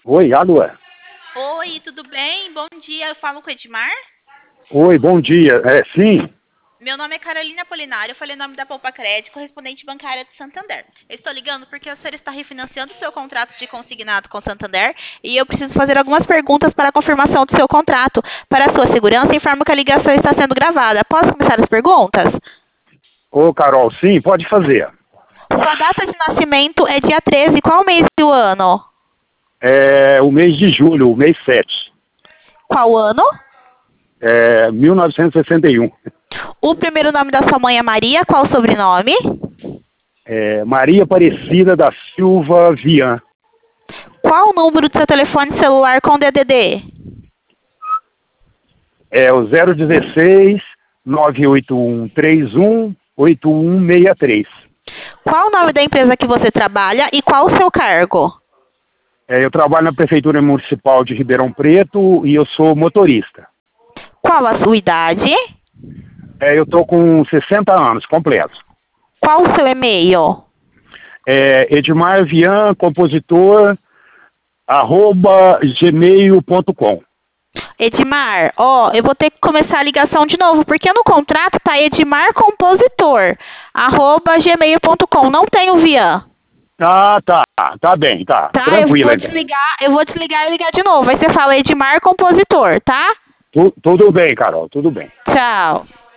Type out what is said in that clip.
Oi, alô? Oi, tudo bem? Bom dia, eu falo com o Edmar. Oi, bom dia. Sim. Meu nome é Carolina Polinário, eu falei o nome da Poupa Crédito, correspondente bancária de Santander. Eu estou ligando porque o senhor está refinanciando o seu contrato de consignado com Santander e eu preciso fazer algumas perguntas para a confirmação do seu contrato. Para a sua segurança, informo que a ligação está sendo gravada. Posso começar as perguntas? Ô, Carol, sim, pode fazer. Sua data de nascimento é dia 13, qual mês do ano? É o mês de julho, o mês 7. Qual ano? 1961. O primeiro nome da sua mãe é Maria, qual o sobrenome? Maria Aparecida da Silva Vian. Qual o número do seu telefone celular com DDD? É o 016 981 31 8163. Qual o nome da empresa que você trabalha e qual o seu cargo? Eu trabalho na Prefeitura Municipal de Ribeirão Preto e eu sou motorista. Qual a sua idade? Eu estou com 60 anos completos. Qual o seu e-mail? Edmar Vian, compositor, @gmail.com. Edmar, eu vou ter que começar a ligação de novo, porque no contrato tá Edmar Compositor, @gmail.com, não tem o Vian. Ah, tá. Tá bem, tá. Tá, Tranquilo. eu vou desligar e ligar de novo. Aí você fala Edmar Compositor, tá? Tudo bem, Carol, tudo bem. Tchau.